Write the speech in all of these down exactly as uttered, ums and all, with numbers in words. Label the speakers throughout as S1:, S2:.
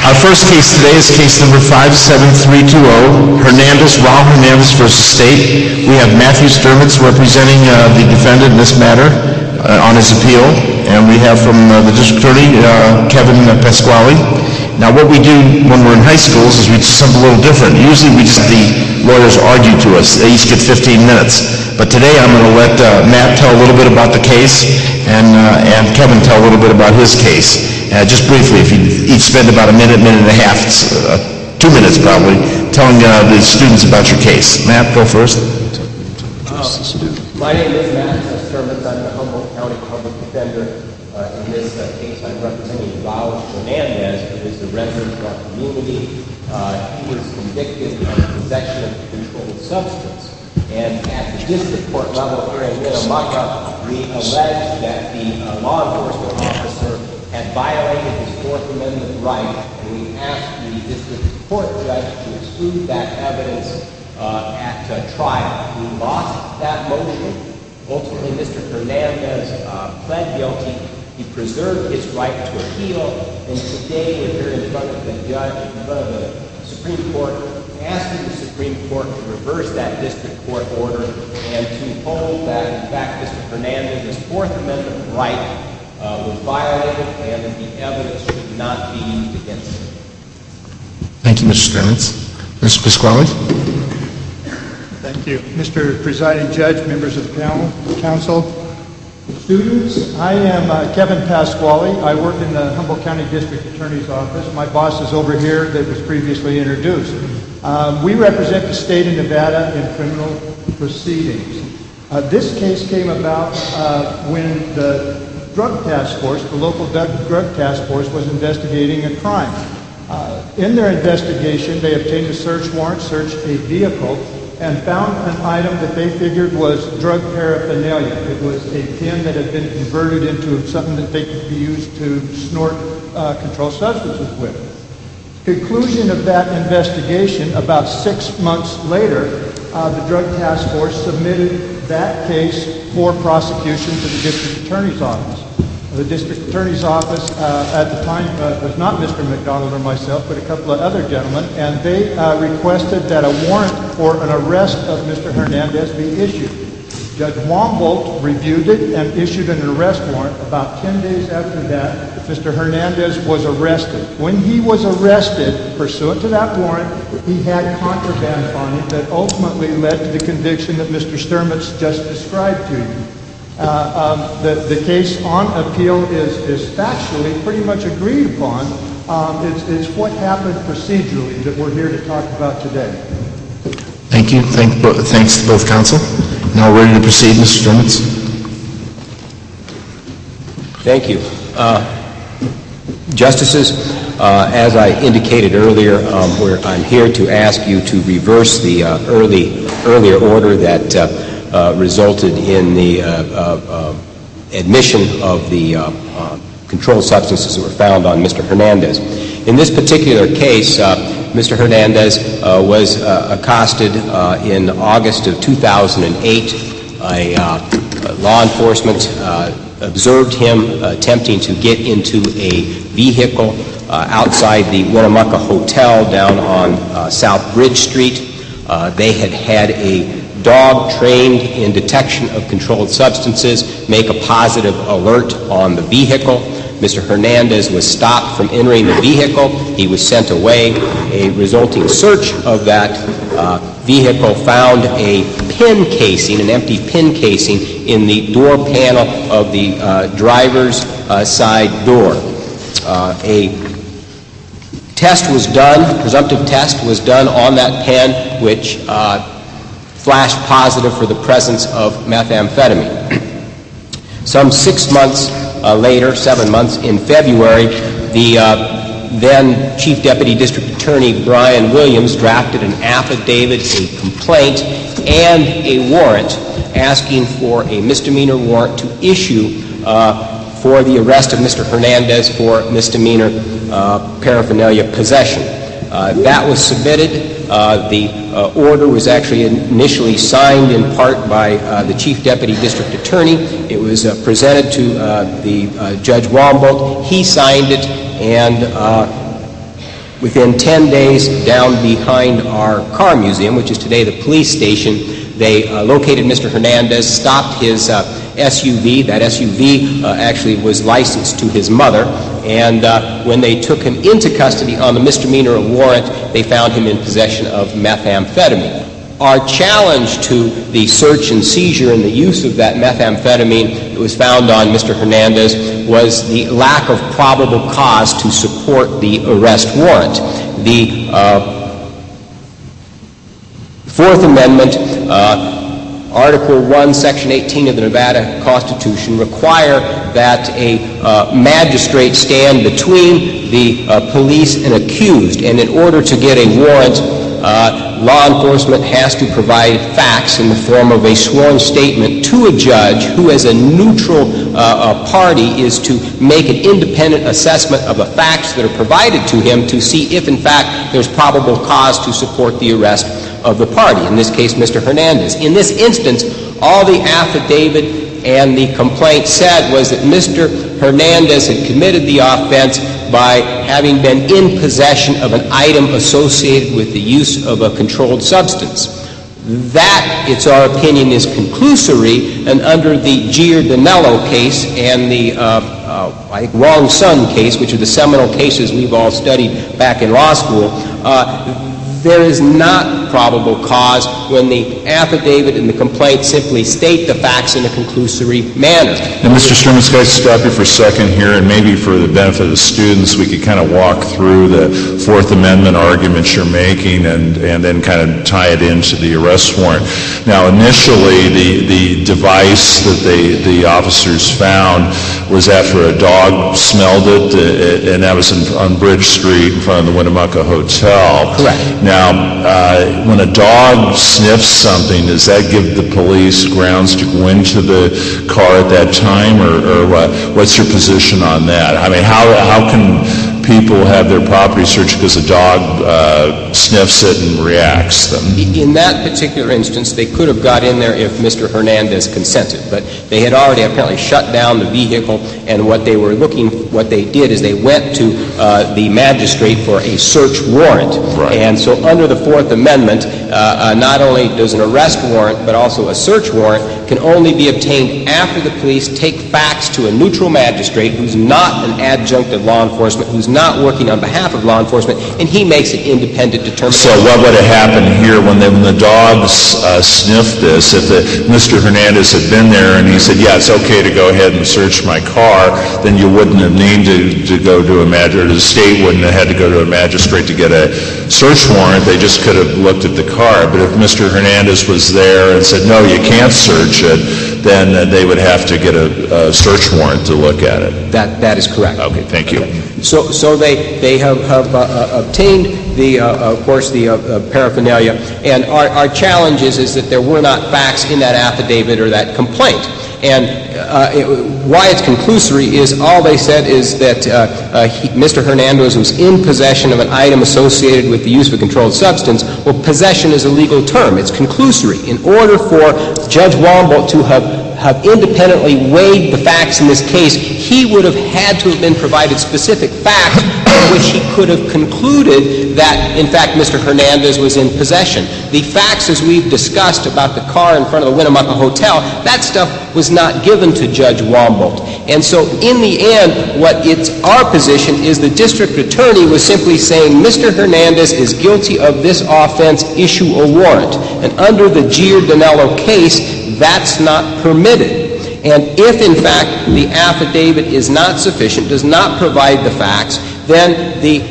S1: Our first case today is case number five seven three two zero, Hernandez, Raul Hernandez versus State. We have Matthew Sturmitz representing uh, the defendant in this matter uh, on his appeal, and we have from uh, the district attorney, uh, Kevin Pasquale. Now, what we do when we're in high schools is we do something a little different. Usually we just, the lawyers argue to us. They each get fifteen minutes. But today I'm going to let uh, Matt tell a little bit about the case, and, uh, and Kevin tell a little bit about his case. Uh, just briefly, if you each spend about a minute, minute and a half, uh, two minutes probably, telling uh, the students about your case. Matt, go first.
S2: Uh, my name is Matt Sturmitz. I'm the Humboldt County Public Defender. Uh, in this uh, case, I'm representing Raul Hernandez, who is a resident of our community. Uh, he was convicted of possession of a controlled substance. And at the district court level here in Winnemucca, we allege that the uh, law enforcement officer had violated his Fourth Amendment right, and we asked the district court judge to exclude that evidence uh, at uh, trial. We lost that motion. Ultimately, Mister Hernandez uh, pled guilty. He preserved his right to appeal, and today we're here in front of the judge, in front of the Supreme Court, asking the Supreme Court to reverse that district court order and to hold that, in fact, Mister Hernandez's Fourth Amendment right uh, was violated and that the evidence should not be used against him.
S1: Thank you, Mister Sturmitz. Mister Pasquale?
S3: Thank you. Mister Presiding Judge, members of the panel, council, students, I am uh, Kevin Pasquale. I work in the Humboldt County District Attorney's Office. My boss is over here that was previously introduced. Um, we represent the state of Nevada in criminal proceedings. Uh, this case came about uh, when the drug task force, the local drug task force, was investigating a crime. Uh, in their investigation, they obtained a search warrant, searched a vehicle, and found an item that they figured was drug paraphernalia. It was a pen that had been converted into something that they could be used to snort uh, controlled substances with. Conclusion of that investigation, about six months later, uh, the Drug Task Force submitted that case for prosecution to the District Attorney's Office. The District Attorney's Office uh, at the time uh, was not Mister McDonald or myself, but a couple of other gentlemen, and they uh, requested that a warrant for an arrest of Mister Hernandez be issued. Judge Wombolt reviewed it and issued an arrest warrant. About ten days after that, Mister Hernandez was arrested. When he was arrested, pursuant to that warrant, he had contraband on him that ultimately led to the conviction that Mister Sturmitz just described to you. Uh, um, the, the case on appeal is, is factually pretty much agreed upon. Um, it's, it's what happened procedurally that we're here to talk about today.
S1: Thank you. Thank bo- thanks to both counsel. Now ready to proceed, Mister Sturmitz.
S2: Thank you. Uh, Justices, uh, as I indicated earlier, um, where I'm here to ask you to reverse the uh, early earlier order that uh, uh, resulted in the uh, uh, uh, admission of the uh, uh, controlled substances that were found on Mister Hernandez. In this particular case, uh, Mister Hernandez uh, was uh, accosted uh, in August of two thousand eight. A uh, law enforcement uh, observed him attempting to get into a vehicle uh, outside the Winnemucca Hotel down on uh, South Bridge Street. Uh, they had had a dog trained in detection of controlled substances make a positive alert on the vehicle. Mister Hernandez was stopped from entering the vehicle. He was sent away. A resulting search of that uh, vehicle found a pin casing, an empty pin casing, in the door panel of the uh, driver's uh, side door. Uh, a test was done, presumptive test was done on that pen, which uh, flashed positive for the presence of methamphetamine. Some six months uh, later, seven months, in February, the uh, then Chief Deputy District Attorney Brian Williams drafted an affidavit, a complaint, and a warrant asking for a misdemeanor warrant to issue uh, for the arrest of Mister Hernandez for misdemeanor uh, paraphernalia possession. Uh, that was submitted. Uh, the uh, order was actually initially signed in part by uh, the Chief Deputy District Attorney. It was uh, presented to uh, the uh, Judge Wombolt. He signed it, and uh, Within ten days, down behind our car museum, which is today the police station, they uh, located Mister Hernandez, stopped his uh, S U V. That S U V uh, actually was licensed to his mother, and uh, when they took him into custody on the misdemeanor warrant, they found him in possession of methamphetamine. Our challenge to the search and seizure and the use of that methamphetamine that was found on Mister Hernandez was the lack of probable cause to support the arrest warrant. The uh, Fourth Amendment, uh, Article one, Section eighteen of the Nevada Constitution require that a uh, magistrate stand between the uh, police and accused, and in order to get a warrant, uh, law enforcement has to provide facts in the form of a sworn statement to a judge who, as a neutral uh, uh, party, is to make an independent assessment of the facts that are provided to him to see if, in fact, there's probable cause to support the arrest of the party, in this case, Mister Hernandez. In this instance, all the affidavit and the complaint said was that Mister Hernandez had committed the offense by having been in possession of an item associated with the use of a controlled substance. That, it's our opinion, is conclusory, and under the Giordano case and the uh, uh, I think Wong Sun case, which are the seminal cases we've all studied back in law school, uh, there is not probable cause when the affidavit and the complaint simply state the facts in a conclusory manner.
S4: And Mister Sturmitz, can I stop you for a second here, and maybe for the benefit of the students, we could kind of walk through the Fourth Amendment arguments you're making and, and then kind of tie it into the arrest warrant. Now, initially, the, the device that they, the officers found was after a dog smelled it, uh, and that was in, on Bridge Street in front of the Winnemucca Hotel.
S2: Correct.
S4: Now, uh, when a dog sniffs something, does that give the police grounds to go into the car at that time, or, or what? What's your position on that? I mean, how how can people have their property searched because a dog uh, sniffs it and reacts them?
S2: In that particular instance, they could have got in there if Mister Hernandez consented, but they had already apparently shut down the vehicle, and what they were looking, what they did is they went to uh, the magistrate for a search warrant.
S4: Right.
S2: And so under the Fourth Amendment, uh, uh, not only does an arrest warrant, but also a search warrant can only be obtained after the police take facts to a neutral magistrate who's not an adjunct of law enforcement, who's not working on behalf of law enforcement, and he makes an independent determination.
S4: So what would have happened here when, they, when the dogs uh, sniffed this? If the, Mister Hernandez had been there and he said, yeah, it's okay to go ahead and search my car, then you wouldn't have needed to, to go to a magistrate, or the state wouldn't have had to go to a magistrate to get a search warrant. They just could have looked at the car. But if Mister Hernandez was there and said, no, you can't search it, then uh, they would have to get a, a search warrant to look at it.
S2: That, that is correct.
S4: Okay, thank you.
S2: Okay. So, so they they have, have uh, uh, obtained the, uh, of course, the uh, uh, paraphernalia, and our, our challenge is, is that there were not facts in that affidavit or that complaint. And uh, it, why it's conclusory is all they said is that uh, uh, he, Mister Hernandez was in possession of an item associated with the use of a controlled substance. Well, possession is a legal term. It's conclusory. In order for Judge Womble to have have independently weighed the facts in this case, he would have had to have been provided specific facts from which he could have concluded that, in fact, Mister Hernandez was in possession. The facts, as we've discussed about the car in front of the Winnemucca Hotel, that stuff was not given to Judge Womble. And so, in the end, what it's our position is the district attorney was simply saying, Mister Hernandez is guilty of this offense, issue a warrant. And under the Giordano case, that's not permitted. And if, in fact, the affidavit is not sufficient, does not provide the facts, then the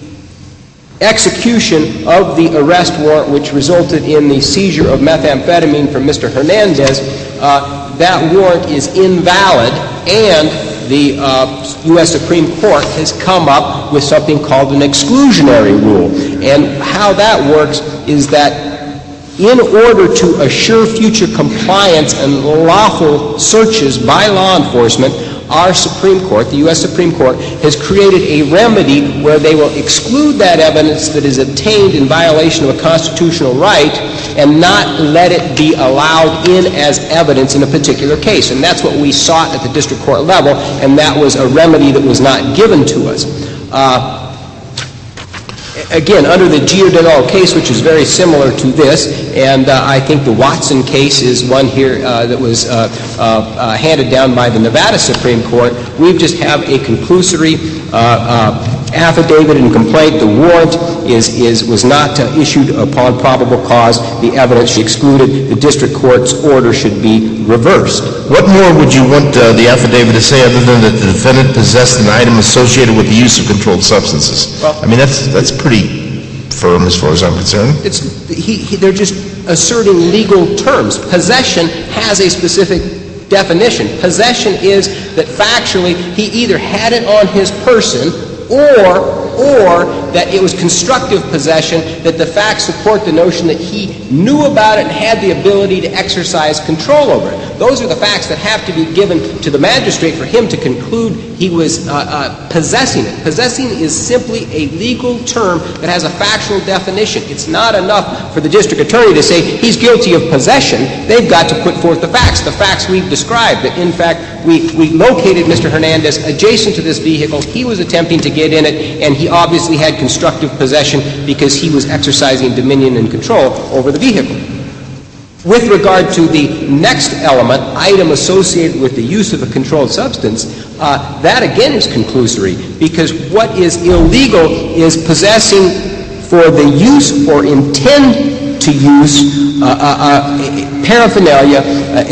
S2: execution of the arrest warrant, which resulted in the seizure of methamphetamine from Mister Hernandez, uh, that warrant is invalid, and the uh, U S Supreme Court has come up with something called an exclusionary rule. And how that works is that in order to assure future compliance and lawful searches by law enforcement, our Supreme Court, the U S Supreme Court, has created a remedy where they will exclude that evidence that is obtained in violation of a constitutional right and not let it be allowed in as evidence in a particular case. And that's what we sought at the district court level, and that was a remedy that was not given to us. Uh, Again, under the Giordano case, which is very similar to this, and uh, I think the Watson case is one here uh, that was uh, uh, uh, handed down by the Nevada Supreme Court, we just have a conclusory uh, uh, affidavit and complaint. The warrant is, is, was not uh, issued upon probable cause. The evidence excluded. The district court's order should be reversed.
S1: What more would you want uh, the affidavit to say other than that the defendant possessed an item associated with the use of controlled substances?
S2: Well,
S1: I mean, that's that's pretty firm as far as I'm concerned.
S2: It's, he, he, they're just asserting legal terms. Possession has a specific definition. Possession is that factually he either had it on his person or or that it was constructive possession, that the facts support the notion that he knew about it and had the ability to exercise control over it. Those are the facts that have to be given to the magistrate for him to conclude he was uh, uh, possessing it. Possessing is simply a legal term that has a factual definition. It's not enough for the district attorney to say he's guilty of possession. They've got to put forth the facts, the facts we've described, that in fact we, we located Mister Hernandez adjacent to this vehicle. He was attempting to get in it, and he obviously had constructive possession because he was exercising dominion and control over the vehicle. With regard to the next element, item associated with the use of a controlled substance, uh, that again is conclusory, because what is illegal is possessing for the use or intend to use uh, uh, uh, paraphernalia.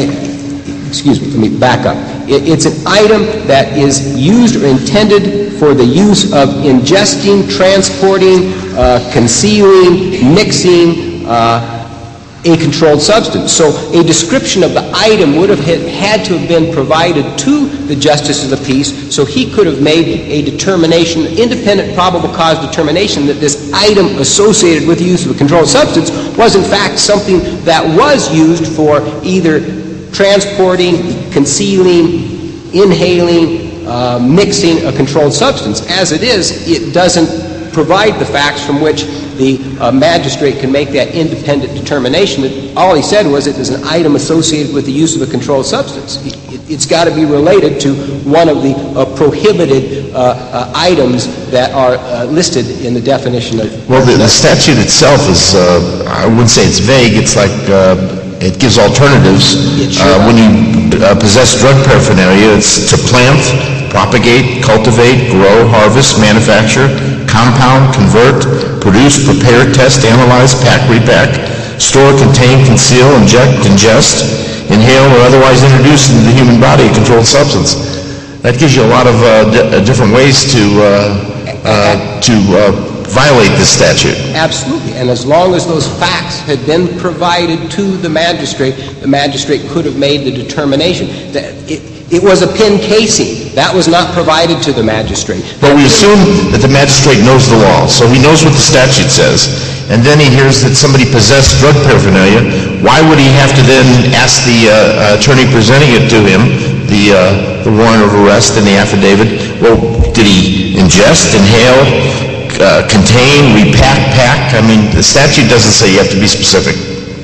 S2: Uh, excuse me, let me back up. It, it's an item that is used or intended for the use of ingesting, transporting, uh, concealing, mixing, uh, a controlled substance. So a description of the item would have had to have been provided to the justice of the peace, so he could have made a determination, independent probable cause determination, that this item associated with the use of a controlled substance was in fact something that was used for either transporting, concealing, inhaling, uh, mixing a controlled substance. As it is, it doesn't provide the facts from which the uh, magistrate can make that independent determination. That all he said was it is an item associated with the use of a controlled substance. It, it, it's got to be related to one of the uh, prohibited uh, uh, items that are uh, listed in the definition of...
S1: Well, the, the statute itself is, uh, I wouldn't say it's vague, it's like uh, it gives alternatives.
S2: It sure
S1: uh, when you uh, possess drug paraphernalia, it's to plant, propagate, cultivate, grow, harvest, manufacture, compound, convert, produce, prepare, test, analyze, pack, repack, store, contain, conceal, inject, ingest, inhale, or otherwise introduce into the human body a controlled substance. That gives you a lot of uh, di- different ways to uh, uh, to uh, violate this statute.
S2: Absolutely. And as long as those facts had been provided to the magistrate, the magistrate could have made the determination that it It was a pin casing. That was not provided to the magistrate.
S1: But we assume that the magistrate knows the law, so he knows what the statute says, and then he hears that somebody possessed drug paraphernalia. Why would he have to then ask the uh, attorney presenting it to him, the, uh, the warrant of arrest and the affidavit, well, did he ingest, inhale, uh, contain, repack, pack? I mean, the statute doesn't say you have to be specific.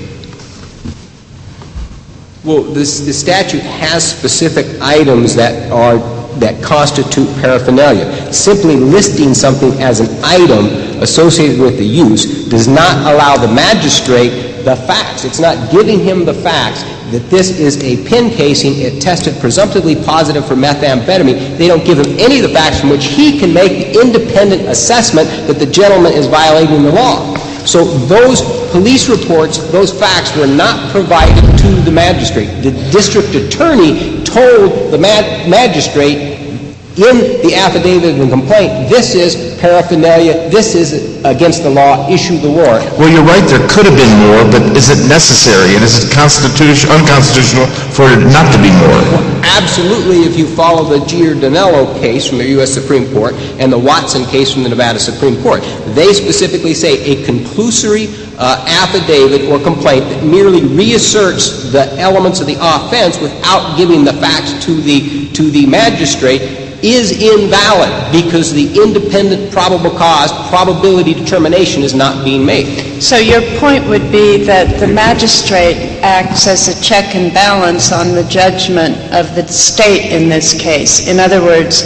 S2: Well, this, the statute has specific items that are that constitute paraphernalia. Simply listing something as an item associated with the use does not allow the magistrate the facts. It's not giving him the facts that this is a pin casing. It tested presumptively positive for methamphetamine. They don't give him any of the facts from which he can make the independent assessment that the gentleman is violating the law. So those police reports, those facts were not provided to the magistrate. The district attorney told the mag- magistrate in the affidavit and complaint, this is paraphernalia, this is against the law, issue the warrant.
S1: Well, you're right, there could have been more, but is it necessary, and is it constitution, unconstitutional for it not to be more?
S2: Well, absolutely, if you follow the Giordano case from the U S Supreme Court and the Watson case from the Nevada Supreme Court. They specifically say a conclusory uh, affidavit or complaint that merely reasserts the elements of the offense without giving the facts to the to the magistrate is invalid because the independent probable cause probability determination is not being made.
S5: So your point would be that the magistrate acts as a check and balance on the judgment of the state in this case. In other words,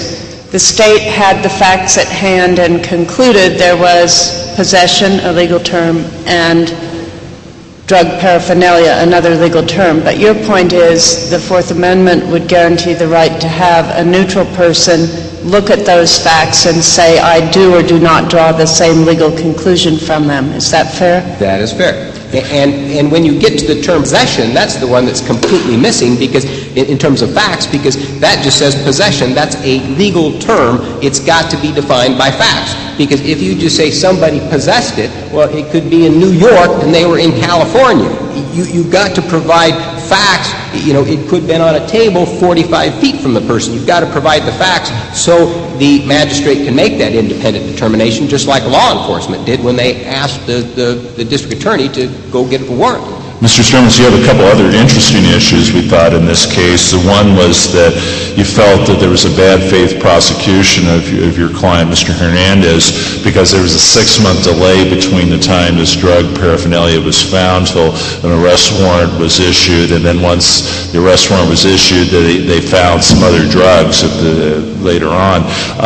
S5: the state had the facts at hand and concluded there was possession, a legal term, and drug paraphernalia, another legal term. But your point is the Fourth Amendment would guarantee the right to have a neutral person look at those facts and say, I do or do not draw the same legal conclusion from them. Is that fair?
S2: That is fair. And, and when you get to the term possession, that's the one that's completely missing because, in, in terms of facts, because that just says possession. That's a legal term. It's got to be defined by facts. Because if you just say somebody possessed it, well, it could be in New York and they were in California. You, you've got to provide facts. You know, it could have been on a table forty-five feet from the person. You've got to provide the facts so the magistrate can make that independent determination, just like law enforcement did when they asked the, the, the district attorney to go get a warrant.
S4: Mister Sturmans, you have a couple other interesting issues, we thought, in this case. The one was that you felt that there was a bad faith prosecution of, of your client, Mister Hernandez, because there was a six-month delay between the time this drug paraphernalia was found till an arrest warrant was issued, and then once the arrest warrant was issued, they, they found some other drugs at the, later on.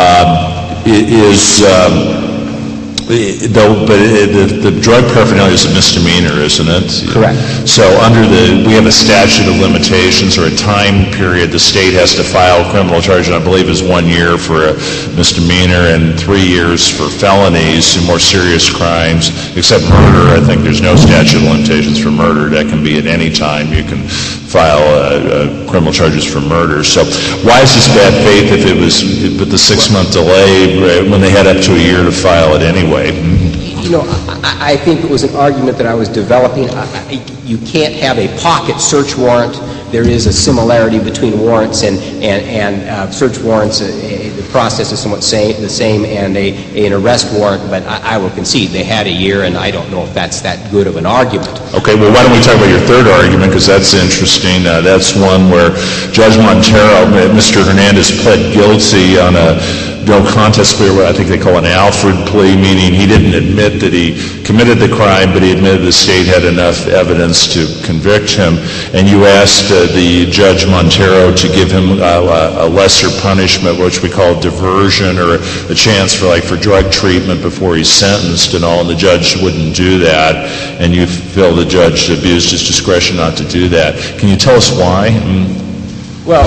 S4: Um, is... Um, Though, but it, the, the drug paraphernalia is a misdemeanor, isn't it?
S2: Correct.
S4: So under the, we have a statute of limitations or a time period. The state has to file a criminal charge, and I believe is one year for a misdemeanor and three years for felonies and more serious crimes, except murder. I think there's no statute of limitations for murder. That can be at any time. You can file uh, uh, criminal charges for murder. So why is this bad faith if it was with the six-month delay when they had up to a year to file it anyway?
S2: You know, I, I think it was an argument that I was developing. I, I, you can't have a pocket search warrant. There is a similarity between warrants and, and, and uh, search warrants. Uh, the process is somewhat same, the same, and a, an arrest warrant, but I, I will concede they had a year, and I don't know if that's that good of an argument.
S4: Okay, well, why don't we talk about your third argument, because that's interesting. Uh, that's one where Judge Montero, Mister Hernandez, pled guilty on a no contest plea, or what I think they call an Alfred plea, meaning he didn't admit that he committed the crime, but he admitted the state had enough evidence to convict him. And you asked uh, the Judge Montero to give him uh, a lesser punishment, which we call diversion, or a chance for like for drug treatment before he's sentenced and all, and the judge wouldn't do that. And you feel the judge abused his discretion not to do that. Can you tell us why? Mm.
S2: Well,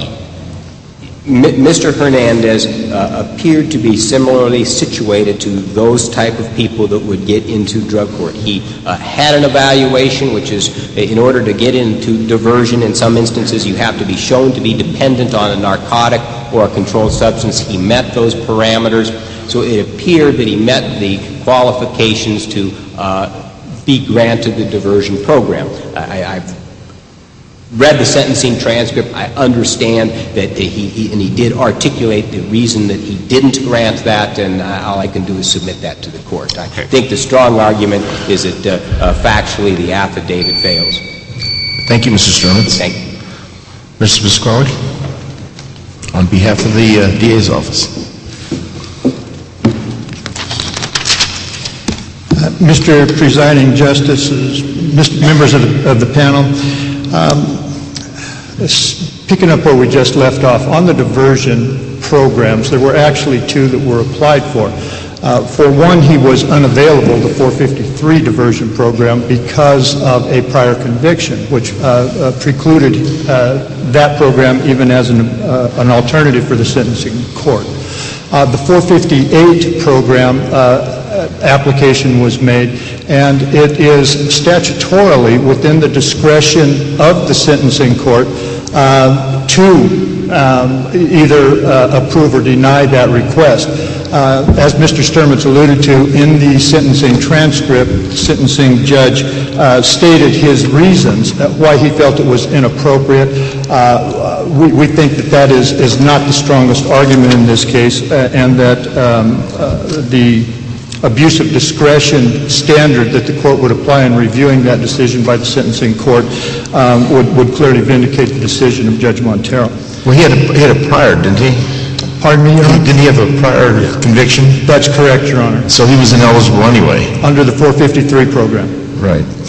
S2: Mister Hernandez uh, appeared to be similarly situated to those type of people that would get into drug court. He uh, had an evaluation, which is, in order to get into diversion, in some instances you have to be shown to be dependent on a narcotic or a controlled substance. He met those parameters, so it appeared that he met the qualifications to uh, be granted the diversion program. I, I've read the sentencing transcript. I understand that he, he and he did articulate the reason that he didn't grant that, and uh, all I can do is submit that to the court. I
S4: okay.
S2: think the strong argument is that uh, uh, factually the affidavit fails.
S1: Thank you, Mister Sturmans.
S2: Thank you.
S1: Mister Pasquale, on behalf of the uh, D A's office.
S3: Uh, Mister Presiding Justices, Mister members of the, of the panel, um, picking up where we just left off, on the diversion programs, there were actually two that were applied for. Uh, for one, he was unavailable, the four fifty-three diversion program, because of a prior conviction, which uh, uh, precluded uh, that program even as an, uh, an alternative for the sentencing court. Uh, the four fifty-eight program uh, application was made, and it is statutorily within the discretion of the sentencing court uh, to um, either uh, approve or deny that request. Uh, as Mister Sturmans alluded to, in the sentencing transcript, the sentencing judge uh, stated his reasons why he felt it was inappropriate. Uh, we, we think that that is, is not the strongest argument in this case, uh, and that um, uh, the abuse of discretion standard that the court would apply in reviewing that decision by the sentencing court um, would, would clearly vindicate the decision of Judge Montero.
S1: Well, he had a, he had a prior, didn't he?
S3: Pardon me, Your Honor?
S1: Didn't he have a prior conviction?
S3: That's correct, Your Honor.
S1: So he was ineligible anyway.
S3: Under the four fifty-three program.
S1: Right.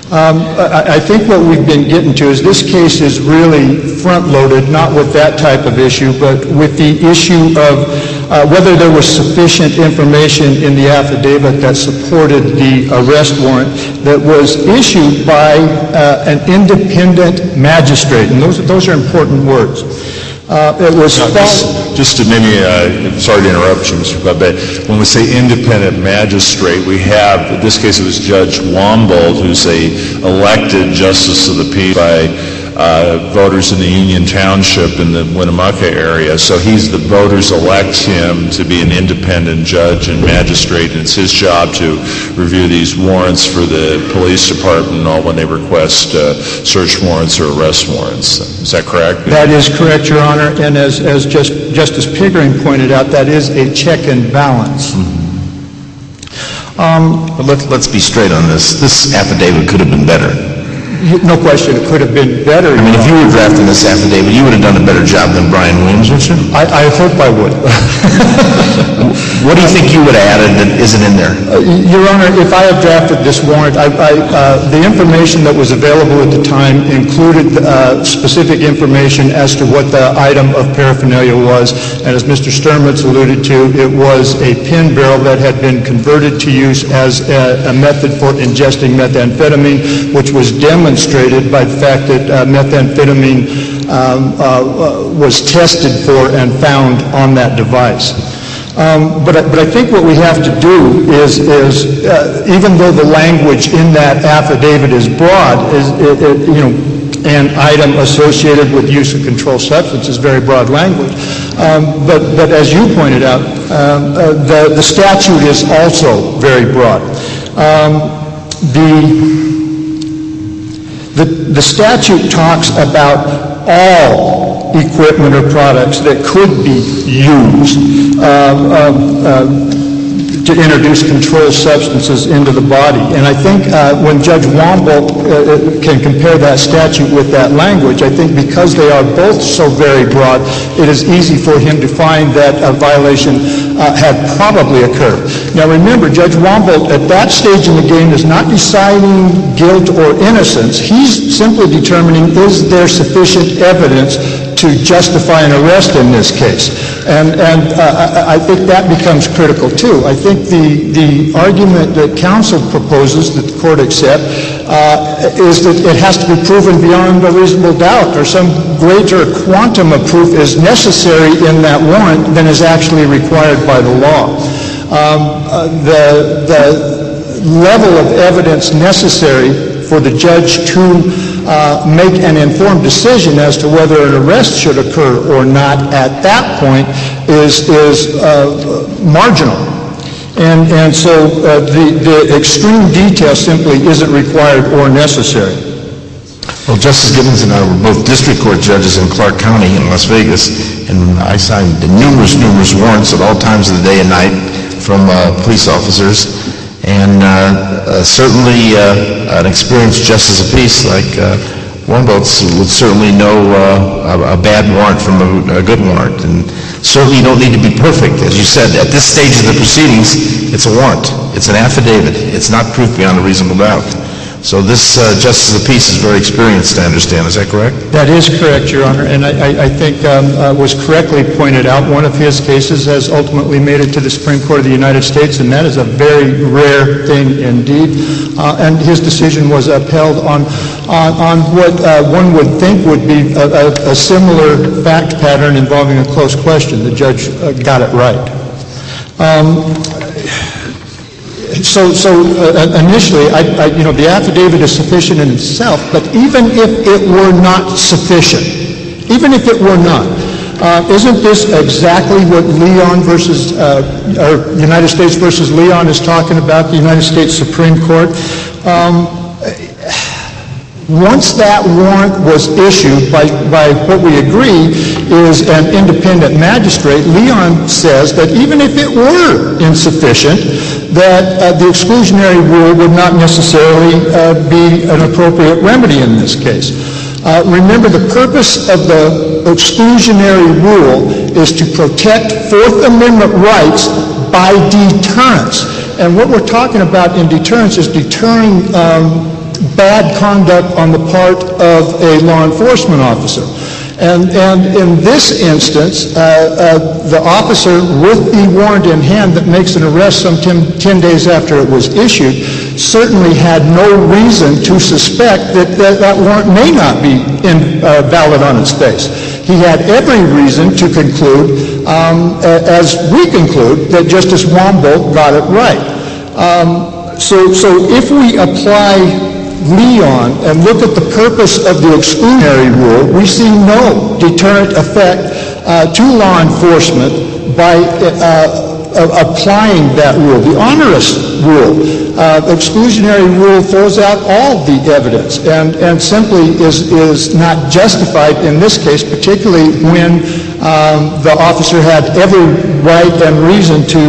S3: Um, I, I think what we've been getting to is this case is really front-loaded, not with that type of issue, but with the issue of uh, whether there was sufficient information in the affidavit that supported the arrest warrant that was issued by uh, an independent magistrate. And those, those are important words. Uh, it was
S4: Now, just, just to maybe, uh, sorry to interrupt you, Mister Clubb, but when we say independent magistrate, we have, in this case it was Judge Wombold, who's a elected justice of the peace by uh, voters in the Union Township in the Winnemucca area. So he's, the voters elect him to be an independent judge and magistrate, and it's his job to review these warrants for the police department and all when they request uh, search warrants or arrest warrants. Is that correct?
S3: That is correct, Your Honor, and as, as just, Justice Pickering pointed out, that is a check and balance.
S1: Mm-hmm. um, but let, let's be straight on this. This affidavit could have been better.
S3: No question, it could have been better.
S1: I mean, if you were drafting this affidavit, you would have done a better job than Brian Williams, wouldn't you?
S3: I, I hope I would.
S1: What do you think you would have added that isn't in there?
S3: Uh, Your Honor, if I had drafted this warrant, I, I, uh, the information that was available at the time included uh, specific information as to what the item of paraphernalia was, and as Mister Sturmitz alluded to, it was a pin barrel that had been converted to use as a, a method for ingesting methamphetamine, which was demonstrated by the fact that uh, methamphetamine um, uh, uh, was tested for and found on that device. Um, but, I, but I think what we have to do is, is uh, even though the language in that affidavit is broad, is it, it, you know, an item associated with use of controlled substance is very broad language. Um, but, but as you pointed out, um, uh, the, the statute is also very broad. Um, the, the, the statute talks about all equipment or products that could be used uh, uh, uh, to introduce controlled substances into the body. And I think uh, when Judge Wombold uh, can compare that statute with that language, I think because they are both so very broad, it is easy for him to find that a violation uh, had probably occurred. Now remember, Judge Wombold at that stage in the game is not deciding guilt or innocence. He's simply determining, is there sufficient evidence to justify an arrest in this case. And, and uh, I, I think that becomes critical too. I think the, the argument that counsel proposes that the court accept uh, is that it has to be proven beyond a reasonable doubt, or some greater quantum of proof is necessary in that warrant than is actually required by the law. Um, uh, the, the level of evidence necessary for the judge to uh, make an informed decision as to whether an arrest should occur or not at that point is, is uh, marginal. And, and so uh, the, the extreme detail simply isn't required or necessary.
S1: Well, Justice Gibbons and I were both district court judges in Clark County in Las Vegas, and I signed numerous, numerous warrants at all times of the day and night from uh, police officers. And uh, uh, certainly uh, an experienced justice of peace like uh, Wombold would certainly know uh, a, a bad warrant from a, a good warrant. And certainly you don't need to be perfect. As you said, at this stage of the proceedings, it's a warrant. It's an affidavit. It's not proof beyond a reasonable doubt. So this uh, justice of the peace is very experienced, I understand. Is that correct?
S3: That is correct, Your Honor. And I, I think um, uh, was correctly pointed out, one of his cases has ultimately made it to the Supreme Court of the United States, and that is a very rare thing indeed. Uh, and his decision was upheld on, on, on what uh, one would think would be a, a, a similar fact pattern involving a close question. The judge uh, got it right. Um, So, so uh, initially, I, I, you know, the affidavit is sufficient in itself, but even if it were not sufficient, even if it were not, uh, isn't this exactly what Leon versus, uh, or United States versus Leon is talking about, the United States Supreme Court? Um, Once that warrant was issued by, by what we agree is an independent magistrate, Leon says that even if it were insufficient, that uh, the exclusionary rule would not necessarily uh, be an appropriate remedy in this case. Uh, remember, the purpose of the exclusionary rule is to protect Fourth Amendment rights by deterrence. And what we're talking about in deterrence is deterring um, bad conduct on the part of a law enforcement officer. And, and in this instance, uh, uh, the officer with the warrant in hand that makes an arrest some ten, ten days after it was issued certainly had no reason to suspect that that, that warrant may not be in, uh, valid on its face. He had every reason to conclude, um, as we conclude, that Justice Wamble got it right. Um, so, so if we apply Leon and look at the purpose of the exclusionary rule, we see no deterrent effect uh, to law enforcement by uh, applying that rule. The onerous rule, uh, exclusionary rule throws out all the evidence and, and simply is, is not justified in this case, particularly when um, the officer had every right and reason to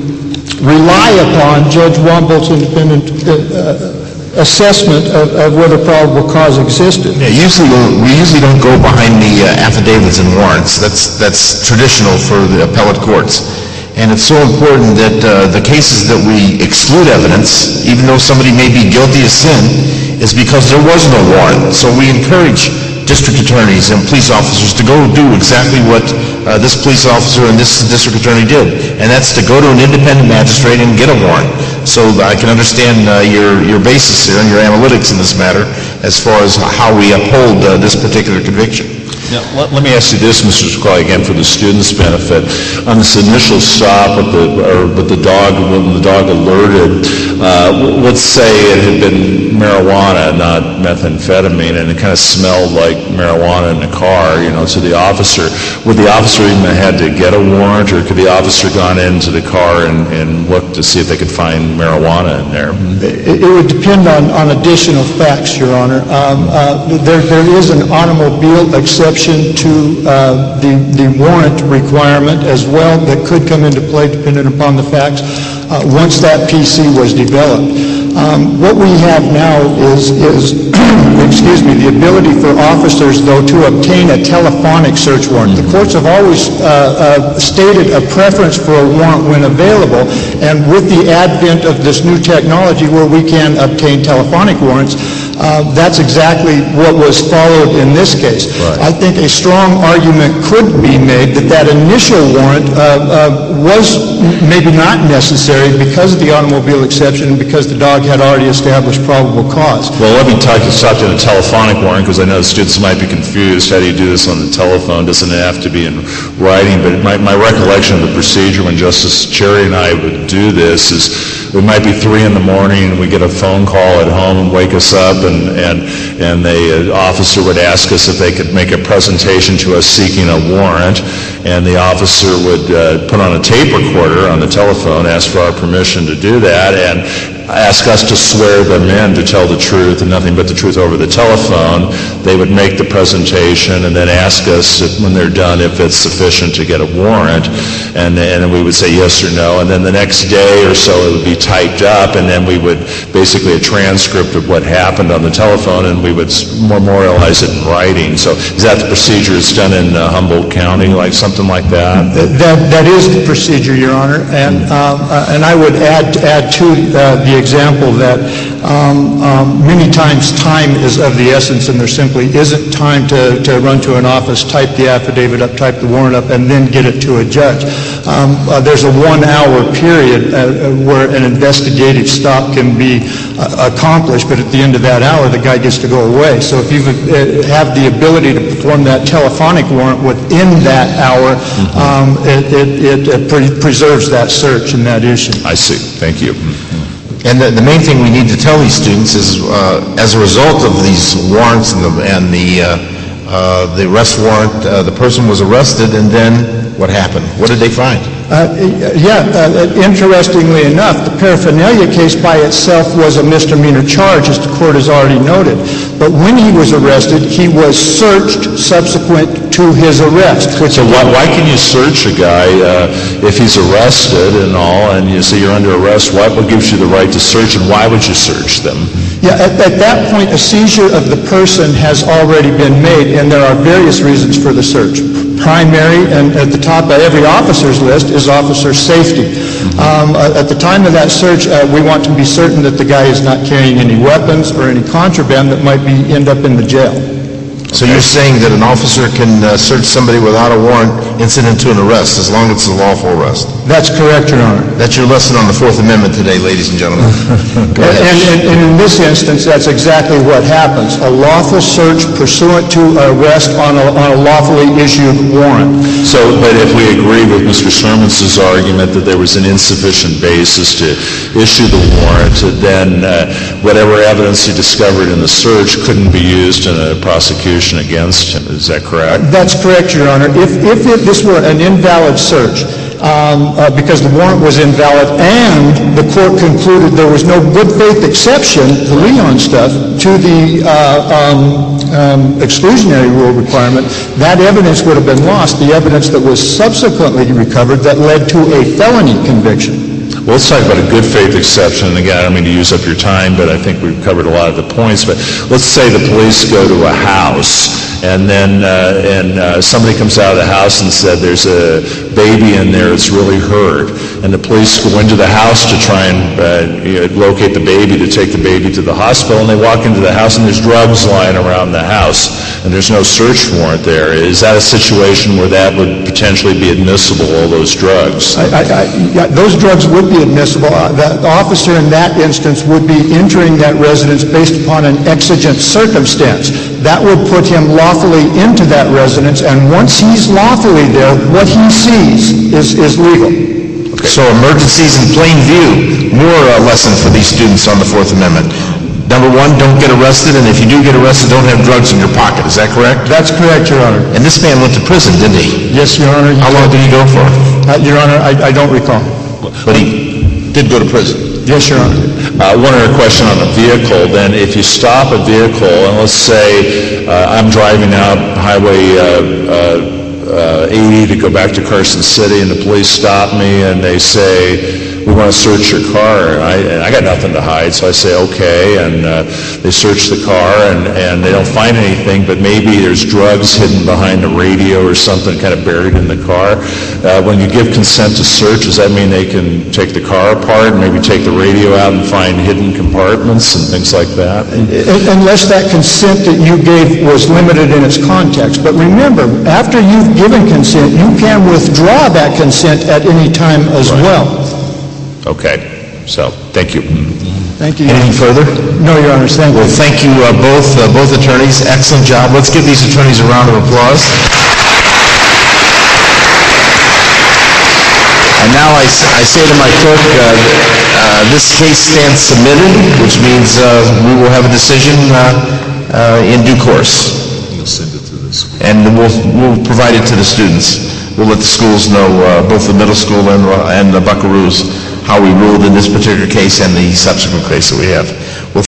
S3: rely upon Judge Wamble's independent uh, assessment of, of whether probable cause existed.
S1: Yeah, usually we usually don't go behind the uh, affidavits and warrants. That's that's traditional for the appellate courts, and it's so important that uh, the cases that we exclude evidence, even though somebody may be guilty of sin, is because there was no warrant. So we encourage district attorneys and police officers to go do exactly what uh, this police officer and this district attorney did, and that's to go to an independent magistrate and get a warrant. So I can understand uh, your, your basis here and your analytics in this matter as far as how we uphold uh, this particular conviction.
S4: Now, let, let me ask you this, Mister Squally, again for the students' benefit. On this initial stop with the, or with the dog, when the dog alerted, uh, let's say it had been marijuana, not methamphetamine, and it kind of smelled like marijuana in the car, you know, to the officer. Would the officer even have had to get a warrant, or could the officer gone into the car and, and look to see if they could find marijuana in there?
S3: It, it would depend on, on additional facts, Your Honor. Um, uh, there, there is an automobile exception to uh, the, the warrant requirement as well that could come into play depending upon the facts uh, once that P C was developed. Um, what we have now is, is excuse me, the ability for officers, though, to obtain a telephonic search warrant. The courts have always uh, uh, stated a preference for a warrant when available, and with the advent of this new technology where we can obtain telephonic warrants, Uh, that's exactly what was followed in this case. Right. I think a strong argument could be made that that initial warrant uh, uh, was maybe not necessary because of the automobile exception and because the dog had already established probable cause.
S4: Well, let me talk to stop to the telephonic warrant, because I know the students might be confused. How do you do this on the telephone? Doesn't it have to be in writing? But my, my recollection of the procedure when Justice Cherry and I would do this is it might be three in the morning and we get a phone call at home and wake us up, and, and, and the officer would ask us if they could make a presentation to us seeking a warrant, and the officer would uh, put on a tape recorder on the telephone, ask for our permission to do that, and ask us to swear them in to tell the truth and nothing but the truth over the telephone. They would make the presentation and then ask us if, when they're done, if it's sufficient to get a warrant, and, and then we would say yes or no, and then the next day or so it would be typed up, and then we would basically a transcript of what happened on the telephone, and we would memorialize it in writing. So is that the procedure it's done in uh, Humboldt County, like something like that?
S3: That, that is the procedure, Your Honor, and, um, uh, and I would add, add to uh, the example that um, um, many times time is of the essence, and there simply isn't time to, to run to an office, type the affidavit up, type the warrant up, and then get it to a judge. Um, uh, there's a one-hour period uh, where an investigative stop can be uh, accomplished, but at the end of that hour, the guy gets to go away. So if you uh, have the ability to perform that telephonic warrant within that hour, mm-hmm. um, it, it, it pre preserves that search and that issue.
S4: I see. Thank you.
S1: And the, the main thing we need to tell these students is, uh, as a result of these warrants and the, and the, uh, uh, the arrest warrant, uh, the person was arrested, and then what happened? What did they find?
S3: Uh, yeah, uh, interestingly enough, the paraphernalia case by itself was a misdemeanor charge, as the court has already noted. But when he was arrested, he was searched subsequent to his arrest.
S4: Which so why, why can you search a guy uh, if he's arrested and all, and you say you're under arrest? What, what gives you the right to search, and why would you search them?
S3: Yeah, at, at that point, a seizure of the person has already been made, and there are various reasons for the search. Primary, and at the top of every officer's list, is officer safety. Um, at the time of that search, uh, we want to be certain that the guy is not carrying any weapons or any contraband that might be end up in the jail.
S1: So you're saying that an officer can uh, search somebody without a warrant incident to an arrest, as long as it's a lawful arrest?
S3: That's correct, Your Honor.
S1: That's your lesson on the Fourth Amendment today, ladies and gentlemen. Go
S3: And,
S1: ahead.
S3: and, and in this instance, that's exactly what happens. A lawful search pursuant to arrest on a, on a lawfully issued warrant.
S4: So, but if we agree with Mister Sermons' argument that there was an insufficient basis to issue the warrant, then uh, whatever evidence he discovered in the search couldn't be used in a prosecution against him. Is that correct?
S3: That's correct, Your Honor. If, if it, this were an invalid search, um, uh, because the warrant was invalid and the court concluded there was no good faith exception, the Leon stuff, to the uh, um, um, exclusionary rule requirement, that evidence would have been lost, the evidence that was subsequently recovered that led to a felony conviction.
S4: Well, let's talk about a good faith exception. And again, I don't mean to use up your time, but I think we've covered a lot of the points. But let's say the police go to a house, and then uh, and uh, somebody comes out of the house and said there's a baby in there that's really hurt. And the police go into the house to try and uh, you know, locate the baby, to take the baby to the hospital, and they walk into the house and there's drugs lying around the house, and there's no search warrant there. Is that a situation where that would potentially be admissible, all those drugs?
S3: I, I, I, yeah, those drugs would be admissible. Uh, the officer in that instance would be entering that residence based upon an exigent circumstance. That would put him lawfully into that residence, and once he's lawfully there, what he sees is, is legal.
S1: So emergencies in plain view, more uh, lesson for these students on the Fourth Amendment. Number one, don't get arrested, and if you do get arrested, don't have drugs in your pocket. Is that correct?
S3: That's correct, Your Honor.
S1: And this man went to prison, didn't he?
S3: Yes, Your Honor.
S1: How long did he go for?
S3: Uh, Your Honor, I, I don't recall.
S1: But he did go to prison.
S3: Yes, Your Honor.
S4: Uh, one other question on the vehicle, then. If you stop a vehicle, and let's say uh, I'm driving out Highway uh, uh, uh, eighty to go back to Carson City, and the police stop me, and they say, we want to search your car. And I, and I got nothing to hide, so I say, okay, and uh, they search the car, and, and they don't find anything, but maybe there's drugs hidden behind the radio or something kind of buried in the car. Uh, when you give consent to search, does that mean they can take the car apart and maybe take the radio out and find hidden compartments and things like that?
S3: Unless that consent that you gave was limited in its context. But remember, after you've given consent, you can withdraw that consent at any time as well.
S4: Okay, so, thank you.
S3: Thank you.
S1: Anything further?
S3: No, Your Honor, thank you.
S1: Well, thank you uh, both, uh, both attorneys. Excellent job. Let's give these attorneys a round of applause. And now I, s- I say to my clerk, uh, uh, this case stands submitted, which means uh, we will have a decision uh, uh, in due course.
S4: You'll send it to this.
S1: And we'll, we'll provide it to the students. We'll let the schools know, uh, both the middle school and, and the Buckaroos, how we ruled in this particular case and the subsequent case that we have. Well,